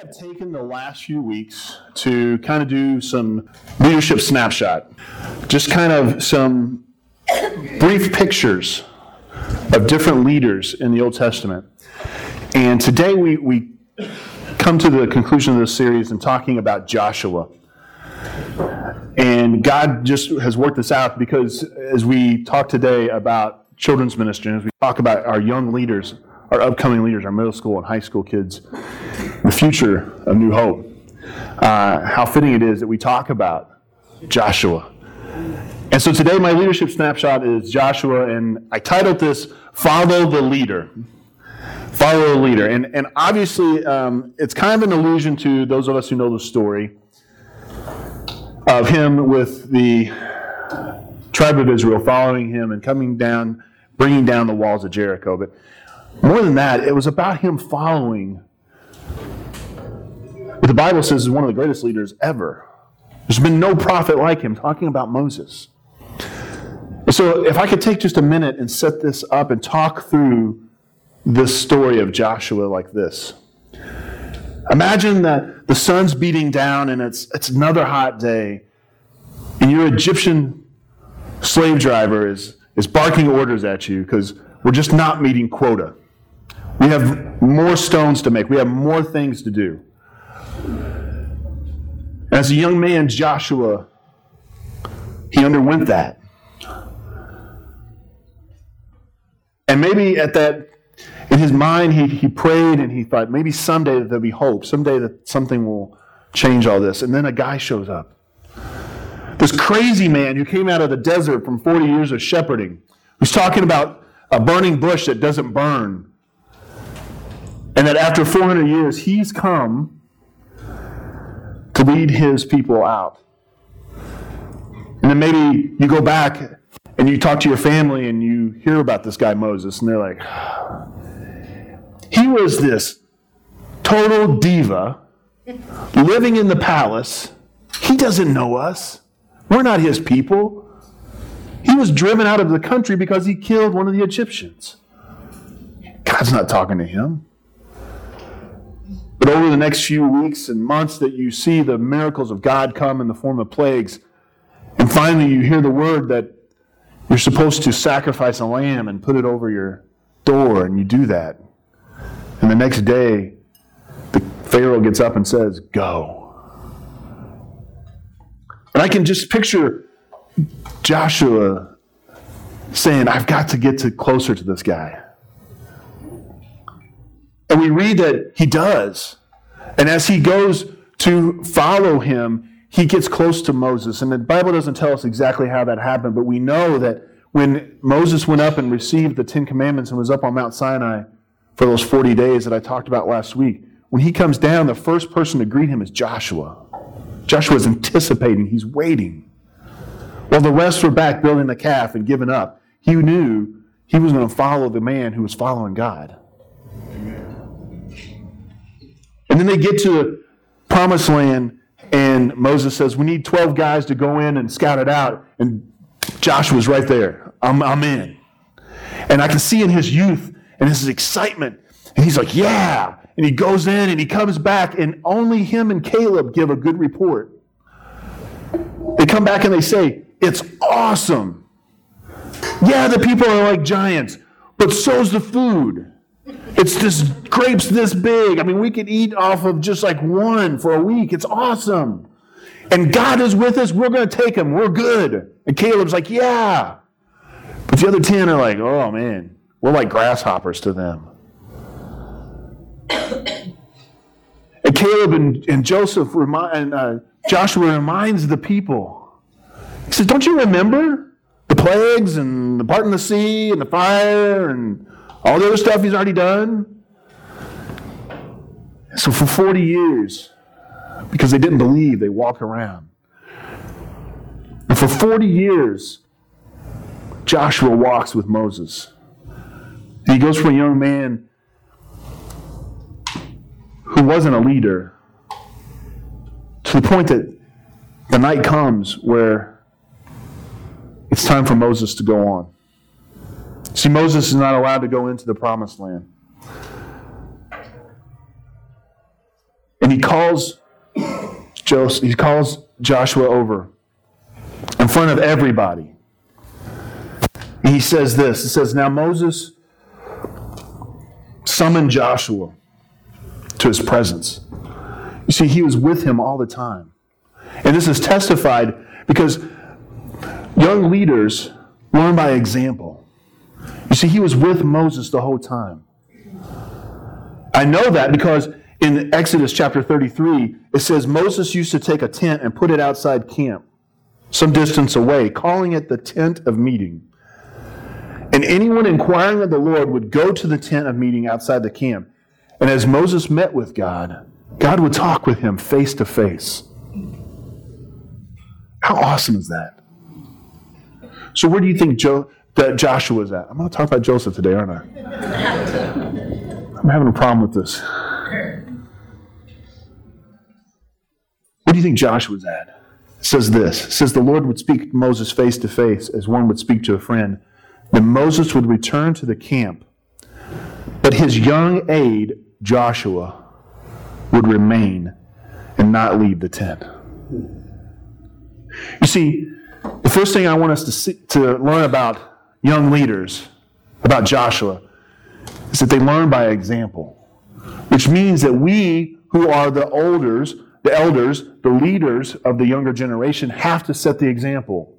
have taken the last few weeks to kind of do some leadership snapshot, just kind of some brief pictures of different leaders in the Old Testament. And today we come to the conclusion of this series and talking about Joshua. And God just has worked this out because as we talk today about children's ministry, as we talk about our young leaders, our upcoming leaders, our middle school and high school kids, the future of New Hope, how fitting it is that we talk about Joshua. And so today my leadership snapshot is Joshua, and I titled this, Follow the Leader. Follow the Leader. And obviously it's kind of an allusion to those of us who know the story of him with the tribe of Israel following him and coming down, bringing down the walls of Jericho. But more than that, it was about him following what the Bible says is one of the greatest leaders ever. There's been no prophet like him, talking about Moses. So if I could take just a minute and set this up and talk through this story of Joshua like this. Imagine that the sun's beating down and it's another hot day, and your Egyptian slave driver is barking orders at you because we're just not meeting quota. We have more stones to make. We have more things to do. As a young man, Joshua, he underwent that. And maybe in his mind, he prayed and he thought, maybe someday that there'll be hope, someday that something will change all this. And then a guy shows up. This crazy man who came out of the desert from 40 years of shepherding, who's talking about a burning bush that doesn't burn. And that after 400 years, he's come to lead his people out. And then maybe you go back and you talk to your family and you hear about this guy Moses, and they're like, he was this total diva living in the palace. He doesn't know us. We're not his people. He was driven out of the country because he killed one of the Egyptians. God's not talking to him. But over the next few weeks and months that you see the miracles of God come in the form of plagues, and finally you hear the word that you're supposed to sacrifice a lamb and put it over your door, and you do that. And the next day, the Pharaoh gets up and says, go. And I can just picture Joshua saying, I've got to get closer to this guy. And we read that he does. And as he goes to follow him, he gets close to Moses. And the Bible doesn't tell us exactly how that happened, but we know that when Moses went up and received the 10 Commandments and was up on Mount Sinai for those 40 days that I talked about last week, when he comes down, the first person to greet him is Joshua. Joshua's anticipating, he's waiting. While the rest were back building the calf and giving up, he knew he was going to follow the man who was following God. And then they get to the promised land, and Moses says, we need 12 guys to go in and scout it out. And Joshua's right there. I'm in. And I can see in his youth and his excitement. And he's like, yeah. And he goes in and he comes back, and only him and Caleb give a good report. They come back and they say, it's awesome. Yeah, the people are like giants, but so's the food. It's this grapes this big. I mean, we could eat off of just like one for a week. It's awesome. And God is with us. We're going to take him. We're good. And Caleb's like, yeah. But the other 10 are like, oh man, we're like grasshoppers to them. And Caleb and Joshua reminds the people. He says, don't you remember the plagues and the part in the sea and the fire and all the other stuff he's already done? So for 40 years, because they didn't believe, they walk around. And for 40 years, Joshua walks with Moses. And he goes from a young man who wasn't a leader to the point that the night comes where it's time for Moses to go on. See, Moses is not allowed to go into the promised land. And he calls Joshua over in front of everybody. And he says this. He says, now Moses summoned Joshua to his presence. You see, he was with him all the time. And this is testified because young leaders learn by example. You see, he was with Moses the whole time. I know that because in Exodus chapter 33, it says Moses used to take a tent and put it outside camp, some distance away, calling it the tent of meeting. And anyone inquiring of the Lord would go to the tent of meeting outside the camp. And as Moses met with God, God would talk with him face to face. How awesome is that? So where do you think that Joshua is at? I'm going to talk about Joseph today, aren't I? I'm having a problem with this. Where do you think Joshua's at? It says this. It says the Lord would speak to Moses face to face as one would speak to a friend. Then Moses would return to the camp. But his young aide, Joshua, would remain and not leave the tent. You see, the first thing I want us to learn about young leaders, about Joshua, is that they learn by example, which means that we who are the elders, the leaders of the younger generation, have to set the example.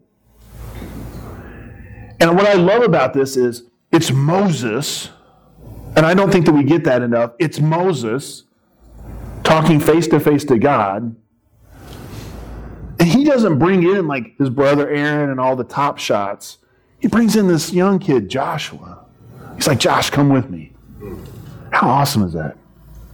And what I love about this is it's Moses, and I don't think that we get that enough. It's Moses talking face to face to God. And he doesn't bring in like his brother Aaron and all the top shots. He brings in this young kid, Joshua. He's like, Josh, come with me. How awesome is that?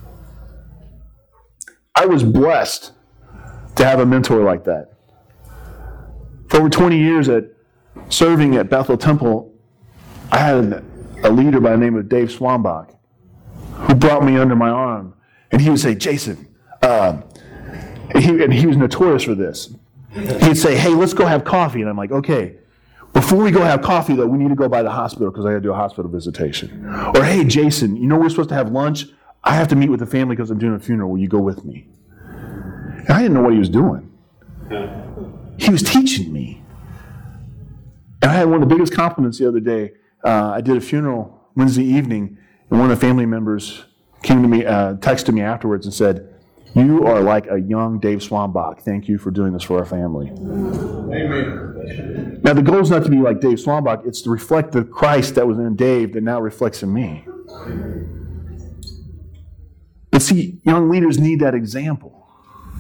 I was blessed to have a mentor like that. For over 20 years serving at Bethel Temple, I had a leader by the name of Dave Swanbach who brought me under my arm. And he would say, Jason, and he was notorious for this. He'd say, hey, let's go have coffee. And I'm like, okay. Before we go have coffee, though, we need to go by the hospital because I got to do a hospital visitation. Or, hey, Jason, you know we're supposed to have lunch? I have to meet with the family because I'm doing a funeral. Will you go with me? And I didn't know what he was doing. He was teaching me. And I had one of the biggest compliments the other day. I did a funeral Wednesday evening, and one of the family members came to me, texted me afterwards and said, you are like a young Dave Swanbach. Thank you for doing this for our family. Amen. Now, the goal is not to be like Dave Swanbach. It's to reflect the Christ that was in Dave that now reflects in me. But see, young leaders need that example.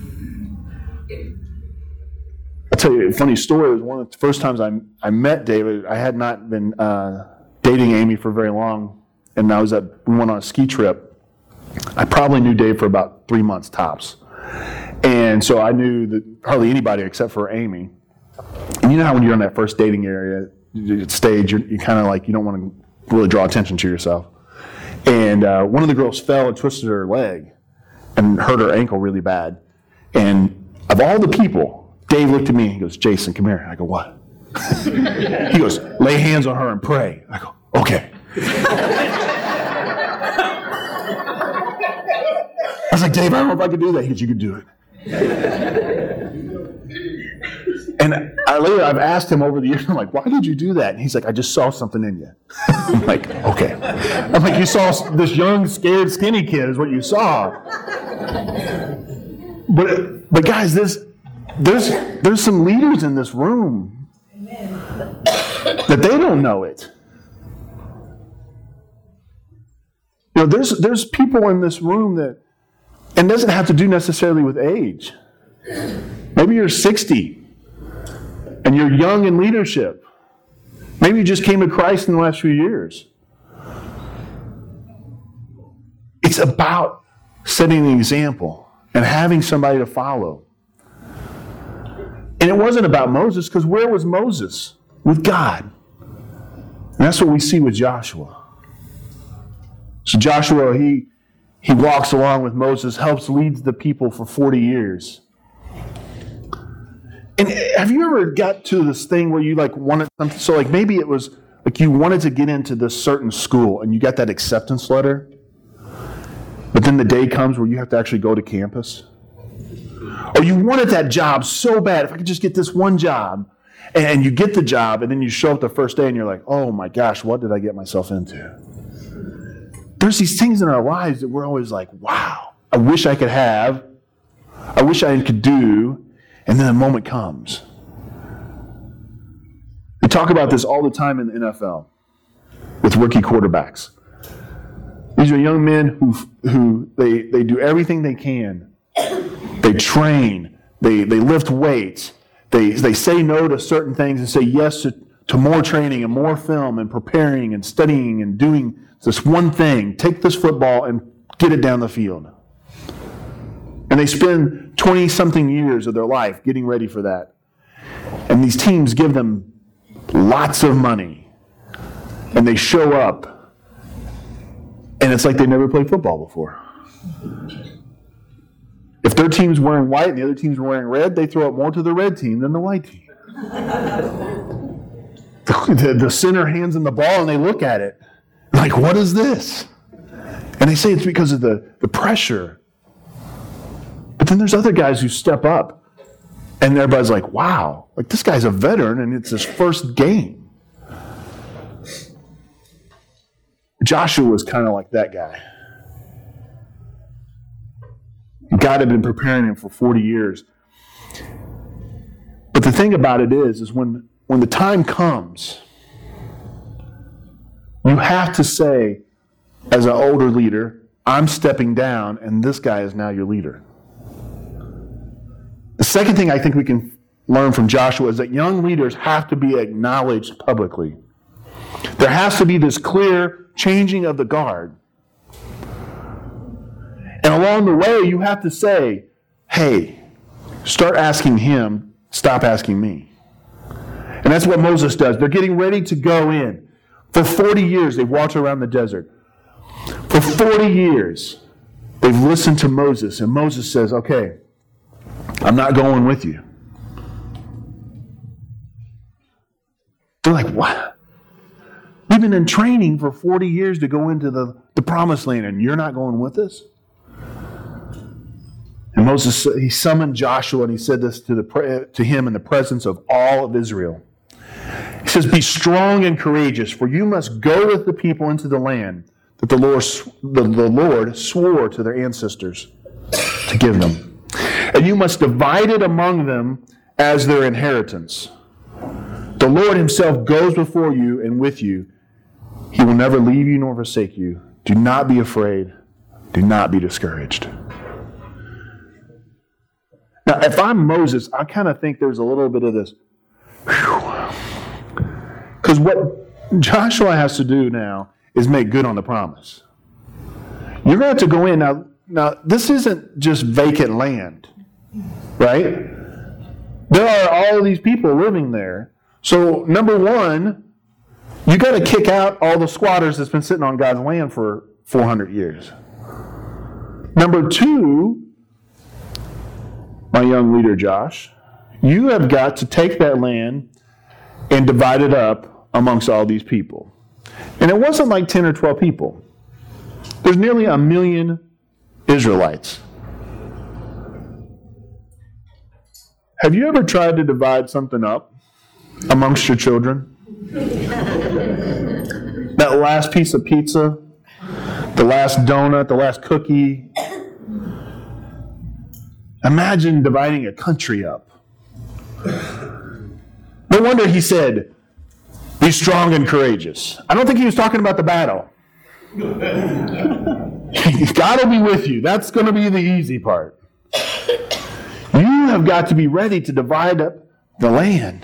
I'll tell you a funny story. It was one of the first times I met David. I had not been dating Amy for very long, and we went on a ski trip. I probably knew Dave for about 3 months tops. And so I knew that hardly anybody except for Amy. And you know how when you're on that first dating stage, you kind of like, you don't want to really draw attention to yourself. And one of the girls fell and twisted her leg and hurt her ankle really bad. And of all the people, Dave looked at me and he goes, Jason, come here. I go, what? He goes, lay hands on her and pray. I go, okay. I was like, Dave, I don't know if I could do that. He goes, you could do it. And I've asked him over the years, I'm like, why did you do that? And he's like, I just saw something in you. I'm like, okay. I'm like, you saw this young, scared, skinny kid is what you saw. But guys, there's some leaders in this room that they don't know it. You know, there's people in this room that, and it doesn't have to do necessarily with age. Maybe you're 60 and you're young in leadership. Maybe you just came to Christ in the last few years. It's about setting an example and having somebody to follow. And it wasn't about Moses, because where was Moses? With God. And that's what we see with Joshua. So Joshua, he walks along with Moses, helps lead the people for 40 years. And have you ever got to this thing where you like wanted something? So like maybe it was like you wanted to get into this certain school and you got that acceptance letter. But then the day comes where you have to actually go to campus. Or you wanted that job so bad, if I could just get this one job. And you get the job, and then you show up the first day, and you're like, oh my gosh, what did I get myself into? There's these things in our lives that we're always like, wow, I wish I could have. I wish I could do. And then a moment comes. We talk about this all the time in the NFL with rookie quarterbacks. These are young men who they do everything they can. They train. They lift weights. They say no to certain things and say yes to more training and more film and preparing and studying and doing this one thing. Take this football and get it down the field. And they spend 20-something years of their life getting ready for that. And these teams give them lots of money. And they show up. And it's like they never played football before. If their team's wearing white and the other team's wearing red, they throw up more to the red team than the white team. The center hands them the ball and they look at it. Like, what is this? And they say it's because of the pressure. But then there's other guys who step up. And everybody's like, wow, like this guy's a veteran and it's his first game. Joshua was kind of like that guy. God had been preparing him for 40 years. But the thing about it is when the time comes, you have to say, as an older leader, I'm stepping down, and this guy is now your leader. The second thing I think we can learn from Joshua is that young leaders have to be acknowledged publicly. There has to be this clear changing of the guard. And along the way, you have to say, hey, start asking him, stop asking me. And that's what Moses does. They're getting ready to go in. For 40 years, they've walked around the desert. For 40 years, they've listened to Moses. And Moses says, okay, I'm not going with you. They're like, what? We've been in training for 40 years to go into the promised land, and you're not going with us? And Moses, he summoned Joshua, and he said this to him in the presence of all of Israel. He says, be strong and courageous, for you must go with the people into the land that the Lord swore to their ancestors to give them. And you must divide it among them as their inheritance. The Lord himself goes before you and with you. He will never leave you nor forsake you. Do not be afraid. Do not be discouraged. Now, if I'm Moses, I kind of think there's a little bit of this. Because what Joshua has to do now is make good on the promise. You're going to have to go in. Now, this isn't just vacant land, right? There are all of these people living there. So, number one, you got to kick out all the squatters that's been sitting on God's land for 400 years. Number two, my young leader Josh, you have got to take that land and divide it up amongst all these people. And it wasn't like 10 or 12 people. There's nearly 1 million Israelites. Have you ever tried to divide something up amongst your children? That last piece of pizza, the last donut, the last cookie. Imagine dividing a country up. No wonder he said, be strong and courageous. I don't think he was talking about the battle. God will be with you. That's going to be the easy part. You have got to be ready to divide up the land.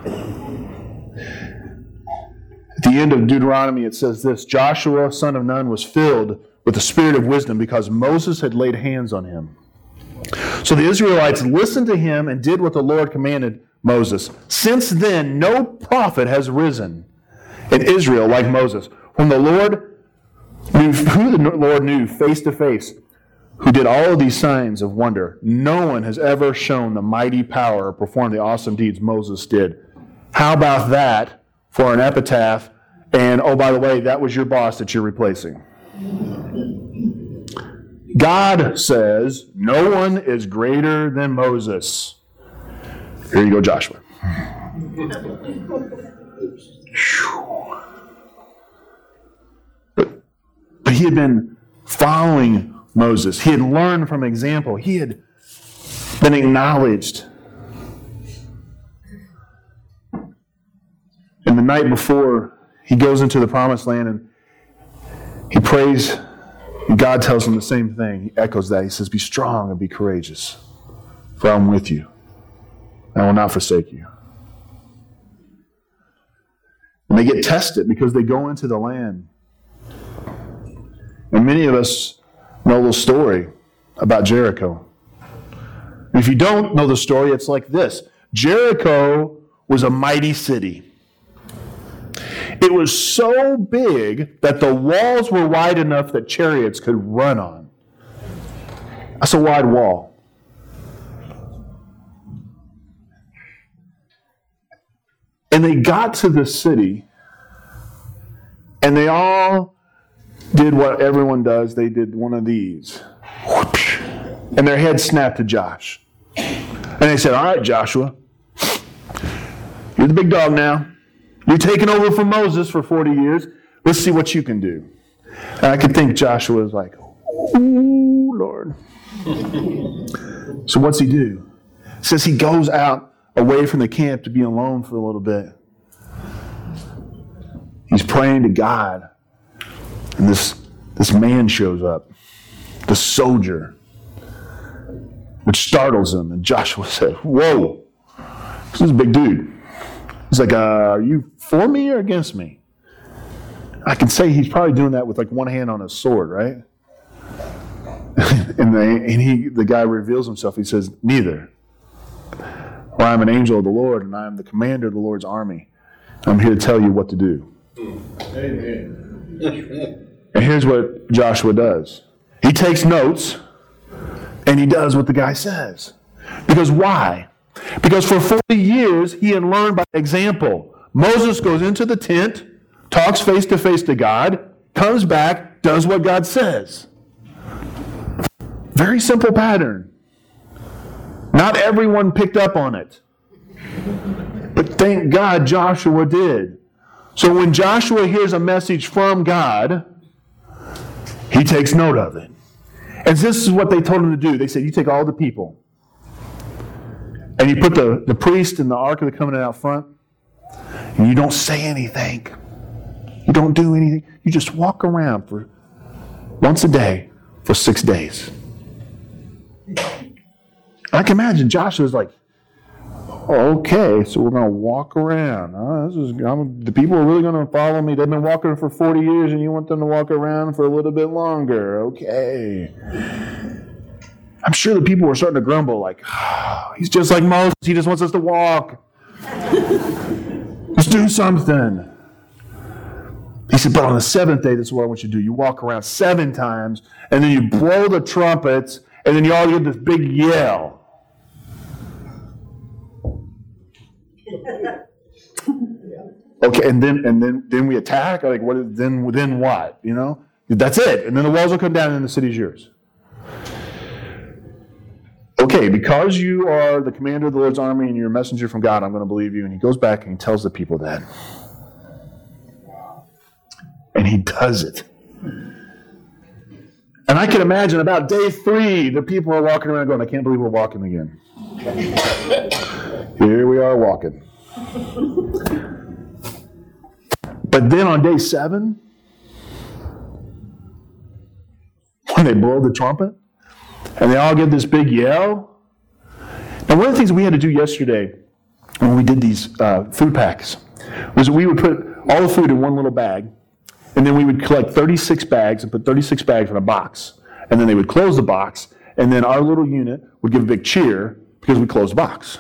At the end of Deuteronomy, it says this, Joshua, son of Nun, was filled with the spirit of wisdom because Moses had laid hands on him. So the Israelites listened to him and did what the Lord commanded Moses. Since then, no prophet has risen in Israel like Moses, who the Lord knew face to face, who did all of these signs of wonder. No one has ever shown the mighty power or performed the awesome deeds Moses did. How about that for an epitaph? And, oh, by the way, that was your boss that you're replacing. God says, no one is greater than Moses. Here you go, Joshua. But he had been following Moses. He had learned from example. He had been acknowledged. And the night before he goes into the promised land and he prays, and God tells him the same thing. He echoes that. He says, be strong and be courageous, for I'm with you. I will not forsake you. And they get tested because they go into the land. And many of us know the story about Jericho. And if you don't know the story, it's like this. Jericho was a mighty city. It was so big that the walls were wide enough that chariots could run on. That's a wide wall. And they got to the city, and they all did what everyone does. They did one of these. And their head snapped to Josh. And they said, all right, Joshua, you're the big dog now. You're taking over from Moses for 40 years. Let's see what you can do. And I could think Joshua was like, ooh, Lord. So what's he do? It says he goes out away from the camp to be alone for a little bit. He's praying to God. And this man shows up, the soldier, which startles him. And Joshua said, whoa, this is a big dude. He's like, are you for me or against me? I can say he's probably doing that with like one hand on his sword, right? and the guy reveals himself. He says, neither. For I am an angel of the Lord, and I am the commander of the Lord's army. I'm here to tell you what to do. Amen. And here's what Joshua does. He takes notes, and he does what the guy says. Because why? Because for 40 years, he had learned by example. Moses goes into the tent, talks face to face to God, comes back, does what God says. Very simple pattern. Not everyone picked up on it. But thank God Joshua did. So when Joshua hears a message from God, he takes note of it. And this is what they told him to do. They said, you take all the people, and you put the priest and the Ark of the Covenant out front, and you don't say anything. You don't do anything. You just walk around for once a day for 6 days. I can imagine Joshua's like, okay, so we're going to walk around. The people are really going to follow me. They've been walking for 40 years, and you want them to walk around for a little bit longer. Okay. I'm sure the people were starting to grumble, like, oh, he's just like Moses. He just wants us to walk. Let's do something. He said, but on the seventh day, this is what I want you to do. You walk around 7 times, and then you blow the trumpets, and then you all get this big yell. Okay, and then we attack. Like, what? Then what? You know, that's it. And then the walls will come down, and the city's yours. Okay, because you are the commander of the Lord's army and you're a messenger from God, I'm going to believe you. And he goes back and he tells the people that, and he does it. And I can imagine about day 3, the people are walking around going, I can't believe we're walking again. Here we are walking. But then on day 7, when they blow the trumpet, and they all give this big yell. Now, one of the things we had to do yesterday when we did these food packs was that we would put all the food in one little bag, and then we would collect 36 bags and put 36 bags in a box. And then they would close the box, and then our little unit would give a big cheer because we closed the box.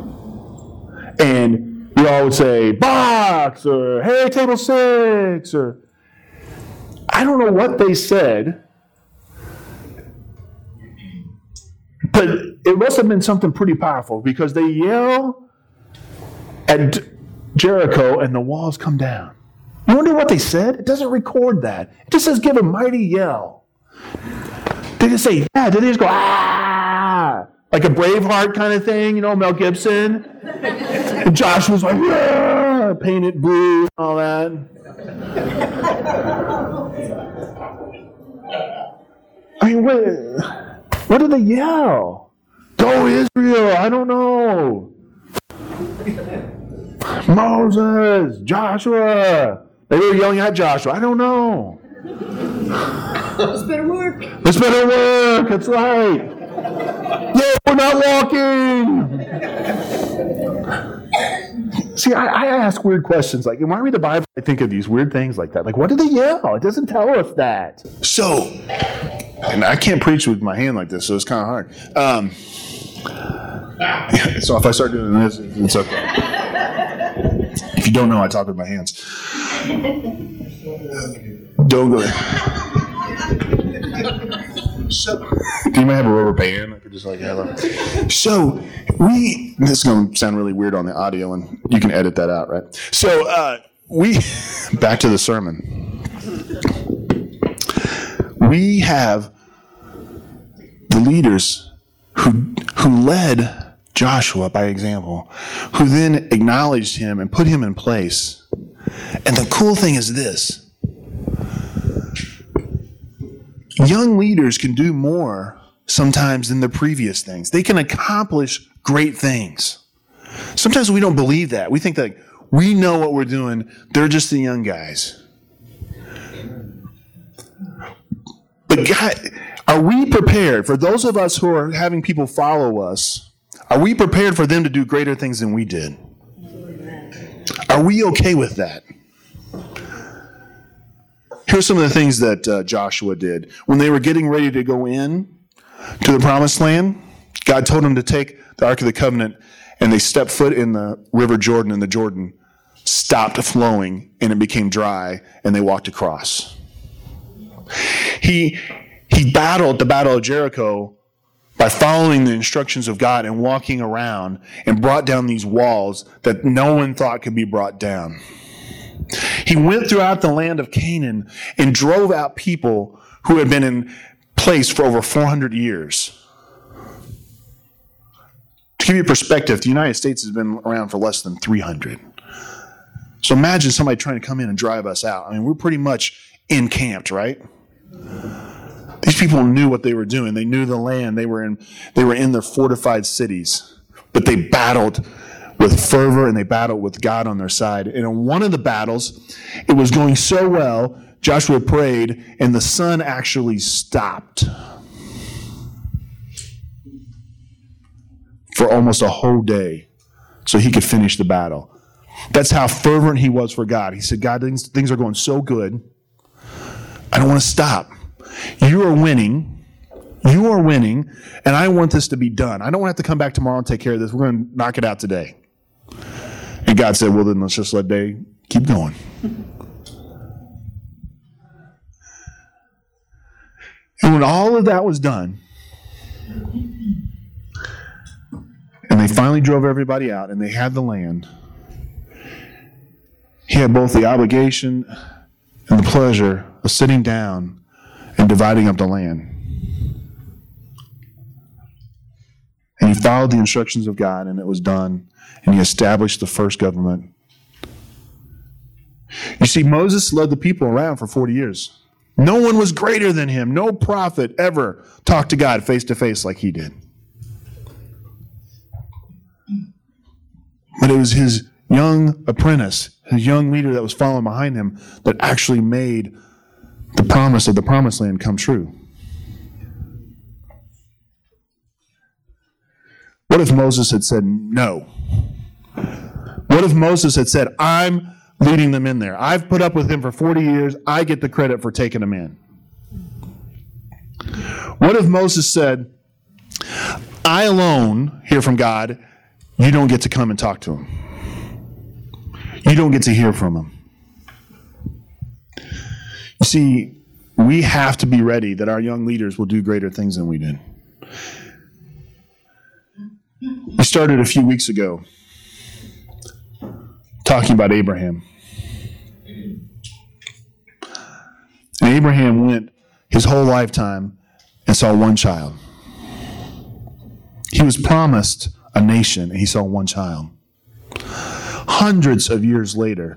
And you all would say, box, or hey, table 6, or I don't know what they said, but it must have been something pretty powerful because they yell at Jericho and the walls come down. You wonder what they said? It doesn't record that. It just says give a mighty yell. They just say, yeah. Did they just go, ah? Like a Braveheart kind of thing, Mel Gibson? And Joshua's like, yeah, painted blue and all that. I mean, what did they yell? Go Israel, I don't know. Moses, Joshua. They were yelling at Joshua, I don't know. This better work. This better work, that's right. Yeah, we're not walking. See, I ask weird questions. Like, when I read the Bible, I think of these weird things like that. Like, what did they yell? It doesn't tell us that. So, and I can't preach with my hand like this, so it's kind of hard. So if I start doing this, it's okay. If you don't know, I talk with my hands. Don't go there. So, do you might have a rubber band? I could just have a. So, this is going to sound really weird on the audio, and you can edit that out, right? So, back to the sermon. We have the leaders who led Joshua by example, who then acknowledged him and put him in place. And the cool thing is this. Young leaders can do more sometimes than the previous things. They can accomplish great things. Sometimes we don't believe that. We think that we know what we're doing. They're just the young guys. But God, are we prepared, for those of us who are having people follow us, are we prepared for them to do greater things than we did? Are we okay with that? Here's some of the things that Joshua did. When they were getting ready to go in to the promised land, God told them to take the Ark of the Covenant, and they stepped foot in the River Jordan, and the Jordan stopped flowing, and it became dry, and they walked across. He battled the Battle of Jericho by following the instructions of God and walking around, and brought down these walls that no one thought could be brought down. He went throughout the land of Canaan and drove out people who had been in place for over 400 years. To give you perspective, the United States has been around for less than 300. So imagine somebody trying to come in and drive us out. I mean, we're pretty much encamped, right? These people knew what they were doing. They knew the land. They were in their fortified cities. But they battled with fervor, and they battled with God on their side. And in one of the battles, it was going so well, Joshua prayed, and the sun actually stopped for almost a whole day so he could finish the battle. That's how fervent he was for God. He said, God, things are going so good. I don't want to stop. You are winning. You are winning, and I want this to be done. I don't want to have to come back tomorrow and take care of this. We're going to knock it out today. And God said, well, then let's just let day keep going. And when all of that was done, and they finally drove everybody out, and they had the land, he had both the obligation and the pleasure of sitting down and dividing up the land. And he followed the instructions of God, and it was done. And he established the first government. You see, Moses led the people around for 40 years. No one was greater than him. No prophet ever talked to God face to face like he did. But it was his young apprentice, his young leader that was following behind him, that actually made the promise of the promised land come true. What if Moses had said no? What if Moses had said, I'm leading them in there. I've put up with him for 40 years. I get the credit for taking them in. What if Moses said, I alone hear from God. You don't get to come and talk to him. You don't get to hear from him. You see, we have to be ready that our young leaders will do greater things than we did. We started a few weeks ago talking about Abraham. And Abraham went his whole lifetime and saw one child. He was promised a nation, and he saw one child. Hundreds of years later,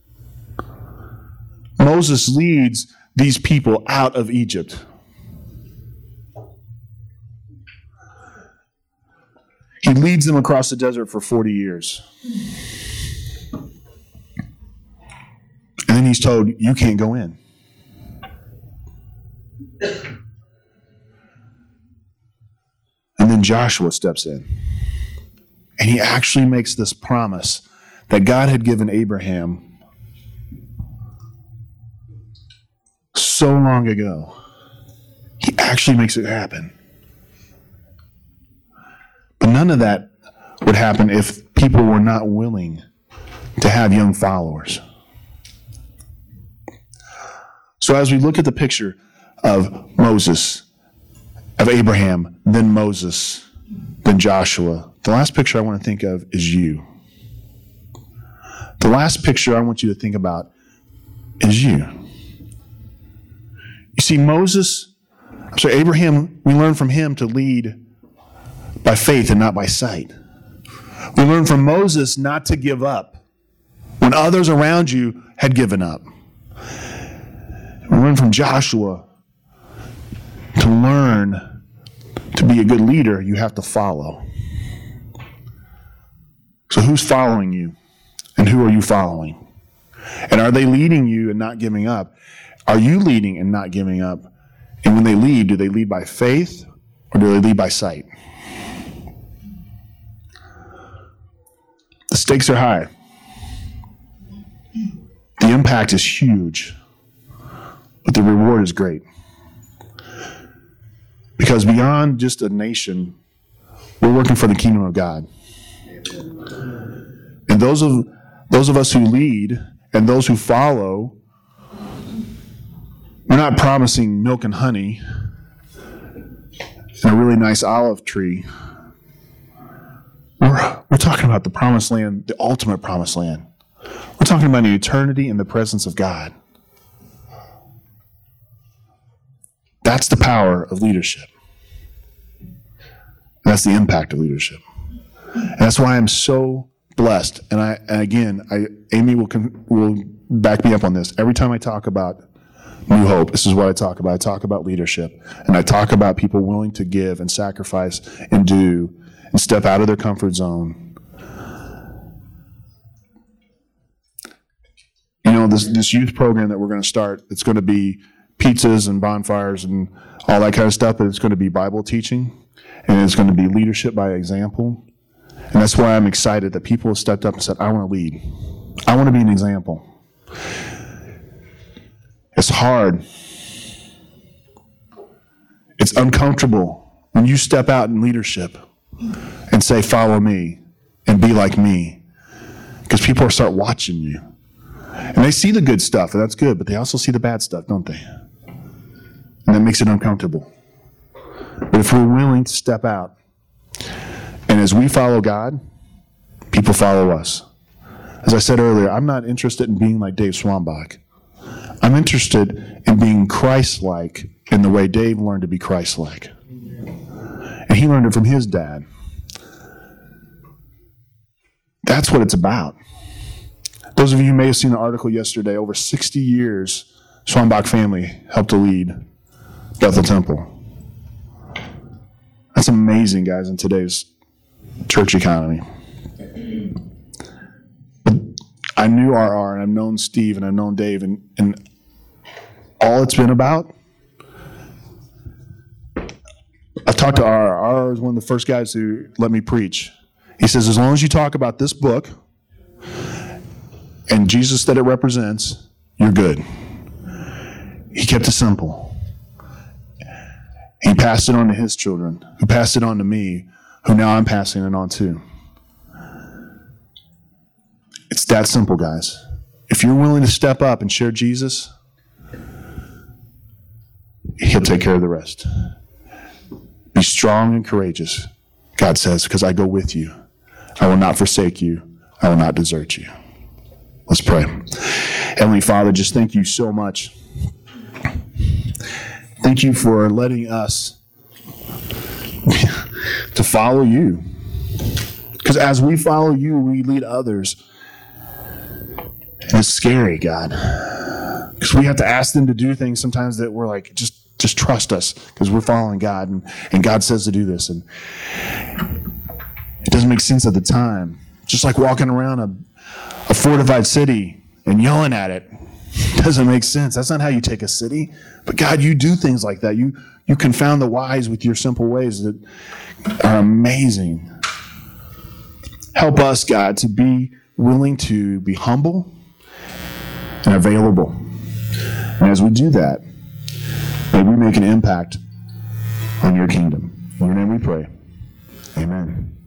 Moses leads these people out of Egypt. He leads them across the desert for 40 years. And then he's told, you can't go in. And then Joshua steps in. And he actually makes this promise that God had given Abraham so long ago. He actually makes it happen. But none of that would happen if people were not willing to have young followers. So as we look at the picture of Moses, of Abraham, then Moses, then Joshua, the last picture I want to think of is you. The last picture I want you to think about is you. You see, Abraham, we learn from him to lead by faith and not by sight. We learn from Moses not to give up when others around you had given up. We learn from Joshua to learn to be a good leader, you have to follow. So who's following you? And who are you following? And are they leading you and not giving up? Are you leading and not giving up? And when they lead, do they lead by faith or do they lead by sight? The stakes are high. The impact is huge. But the reward is great. Because beyond just a nation, we're working for the kingdom of God. And those of us who lead and those who follow, we're not promising milk and honey and a really nice olive tree. We're talking about the promised land, the ultimate promised land. We're talking about an eternity in the presence of God. That's the power of leadership. That's the impact of leadership. And that's why I'm so blessed. And Amy will back me up on this. Every time I talk about New Hope, this is what I talk about. I talk about leadership. And I talk about people willing to give and sacrifice and do and step out of their comfort zone. You know, this youth program that we're going to start, it's going to be pizzas and bonfires and all that kind of stuff, but it's going to be Bible teaching, and it's going to be leadership by example. And that's why I'm excited that people have stepped up and said, I want to lead. I want to be an example. It's hard. It's uncomfortable when you step out in leadership and say, follow me and be like me. Because people start watching you. And they see the good stuff, and that's good, but they also see the bad stuff, don't they? And that makes it uncomfortable. But if we're willing to step out, and as we follow God, people follow us. As I said earlier, I'm not interested in being like Dave Swanbach. I'm interested in being Christ-like in the way Dave learned to be Christ-like. And he learned it from his dad. That's what it's about. Those of you who may have seen the article yesterday, over 60 years, Swanbach family helped to lead Bethel Temple. That's amazing, guys, in today's church economy. But I knew RR, and I've known Steve, and I've known Dave, and all it's been about, I've talked to RR. RR was one of the first guys who let me preach. He says, as long as you talk about this book and Jesus that it represents, you're good. He kept it simple. He passed it on to his children, who passed it on to me, who now I'm passing it on to. It's that simple, guys. If you're willing to step up and share Jesus, he'll take care of the rest. Be strong and courageous, God says, because I go with you. I will not forsake you. I will not desert you. Let's pray. Heavenly Father, just thank you so much. Thank you for letting us to follow you. Because as we follow you, we lead others. And it's scary, God. Because we have to ask them to do things sometimes that we're like, just trust us, because we're following God, and God says to do this. And it doesn't make sense at the time. Just like walking around a fortified city and yelling at it. Doesn't make sense. That's not how you take a city. But God, you do things like that. You confound the wise with your simple ways that are amazing. Help us, God, to be willing to be humble and available. And as we do that, may we make an impact on your kingdom. In your name we pray. Amen.